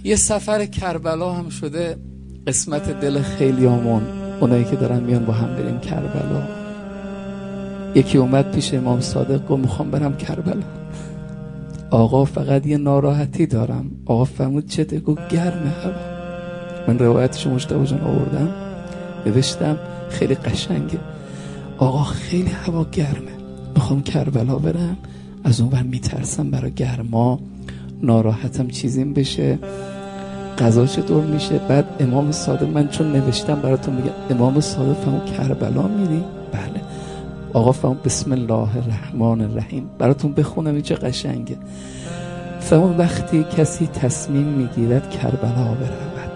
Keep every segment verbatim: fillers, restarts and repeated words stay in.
یه سفر کربلا هم شده قسمت دل خیلیامون، اونایی که دارن میان با هم بریم کربلا. یکی اومد پیش امام صادق گفت میخوام برم کربلا. آقا فقط یه ناراحتی دارم. آقا فرمود چته؟ گفت گرمه هوا. من روایتش مجتبی جان آوردم نوشتم، خیلی قشنگه. آقا خیلی هوا گرمه، میخوام کربلا برم، از اون ور میترسم برای گرما ناراحتم چیزیم بشه، قضا چطور میشه. بعد امام صادق، من چون نوشتم براتون میگم، امام صادق فرمود کربلا میری؟ بله. آقا فرمود بسم الله الرحمن الرحیم. براتون بخونم این چه قشنگه. فرمود وقتی کسی تصمیم میگیرد کربلا برود،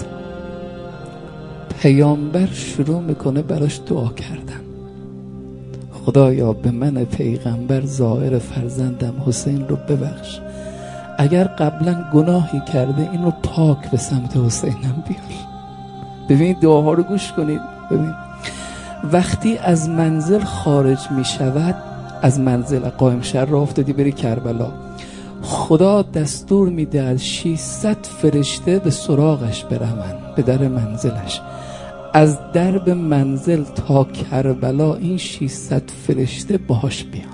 پیامبر شروع میکنه براش دعا کردن. خدایا به من پیغمبر زائر فرزندم حسین رو ببخش، اگر قبلا گناهی کرده این رو پاک به سمت حسینم بیار. ببینید دعاها رو گوش کنید. ببین وقتی از منزل خارج می شود، از منزل قائم شهر راه افتادی بری کربلا، خدا دستور میده از ششصد فرشته به سراغش برون به در منزلش. از درب منزل تا کربلا این ششصد فرشته باهاش بیان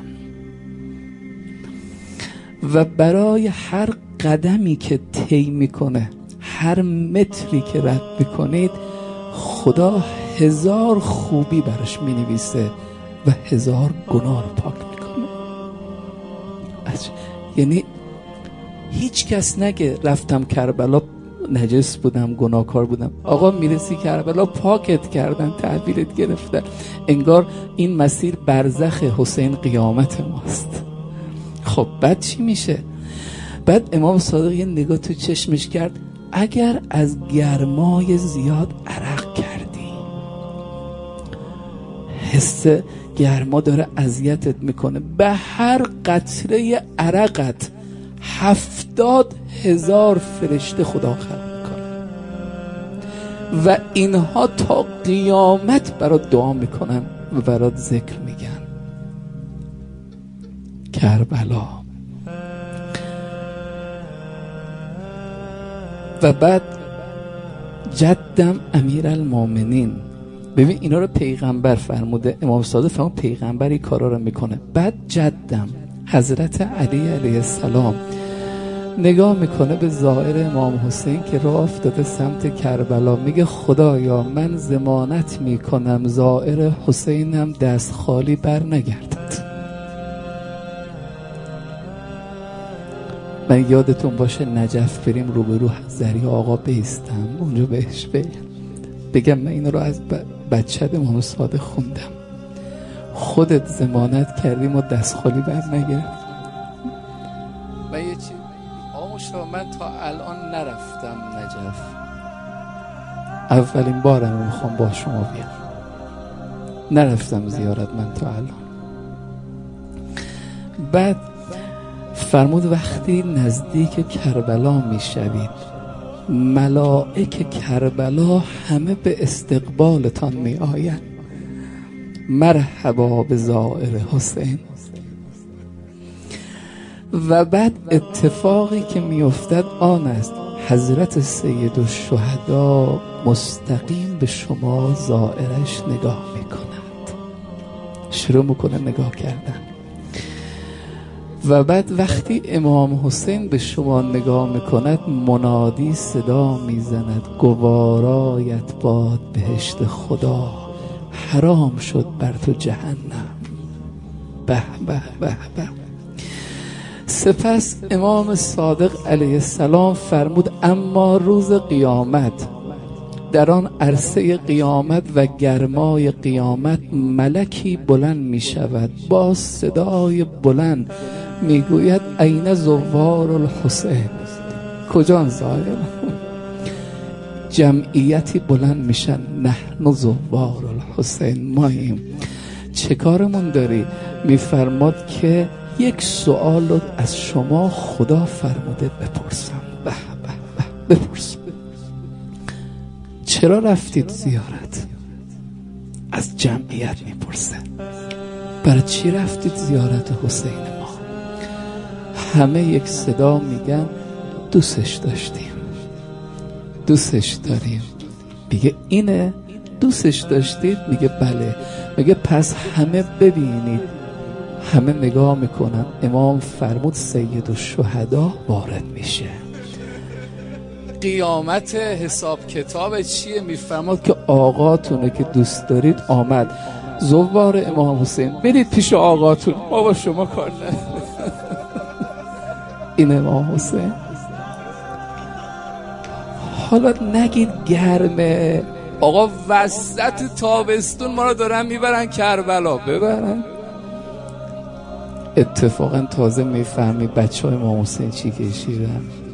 و برای هر قدمی که طی میکنه، هر متری که رد میکنید، خدا هزار خوبی براش مینویسه و هزار گناه رو پاک میکنه. یعنی هیچ کس نگه رفتم کربلا نجس بودم، گناهکار بودم. آقا میرسی کربلا پاکت کردن، تحویلت گرفتن. انگار این مسیر برزخ حسین قیامت ماست. خب بعد چی میشه؟ بعد امام صادق یه نگاه تو چشمش کرد، اگر از گرمای زیاد عرق کردی، حس گرما داره اذیتت میکنه، به هر قطره عرقت هفتاد هزار فرشته خدا خلق میکنه و اینها تا قیامت برات دعا میکنن و برات ذکر میگن. کربلا. و بعد جدم امیرالمومنین. ببین اینا رو پیغمبر فرموده، امام صادق فرمود پیغمبری کارا رو میکنه. بعد جدم حضرت علی علیه السلام نگاه میکنه به زائر امام حسین که راه افتاده سمت کربلا، میگه خدایا من ضمانت میکنم زائر حسینم دست خالی بر نگردد. من یادتون باشه نجف بریم روبرو زری آقا بیستم، اونجا بهش بگم بگم من این رو از بچه امام صادق خوندم، خودت ضمانت کردیم و دست خالی بر نگرد. من یه چی آموشا، من تا الان نرفتم نجف، اولین بارم میخوام با شما بیام. نرفتم زیارت من تا الان. بعد فرمود وقتی نزدیک کربلا میشوید، ملائک کربلا همه به استقبالتان می آیند. مرحبا به زائر حسین. و بعد اتفاقی که می افتد آن است حضرت سید الشهدا مستقیم به شما زائرش نگاه می کند، شروع میکنه نگاه کردن. و بعد وقتی امام حسین به شما نگاه میکند، منادی صدا میزند گوارایت باد بهشت خدا، حرام شد بر تو جهنم. به به به به. سپس امام صادق علیه السلام فرمود اما روز قیامت، در آن عرصه قیامت و گرمای قیامت، ملکی بلند می شود با صدای بلند میگوید این زوار الحسین، کجا زائر؟ جمعیتی بلند میشن نحن زوار الحسین، ماییم. چه کارمون داری؟ میفرماد که یک سوال رو از شما خدا فرموده بپرسم. به به به بپرسم، چرا رفتید زیارت؟ از جمعیت میپرسه برای چی رفتید زیارت حسین ما؟ همه یک صدا میگن دوستش داشتیم. دوستش داریم. میگه اینه دوستش داشتید؟ میگه بله. میگه پس همه ببینید. همه نگاه میکنن. امام فرمود سید الشهدا وارد میشه. قیامت حساب کتاب چیه؟ میفرماد که آقاتونه که دوست دارید آمد. زوار امام حسین برید پیش آقاتون، ما با شما کار نداریم. این امام حسین. حالا نگید گرمه، آقا وسط تابستون ما رو دارن میبرن کربلا. ببرن. اتفاقا تازه میفهمی بچه های امام حسین چی کشیدن.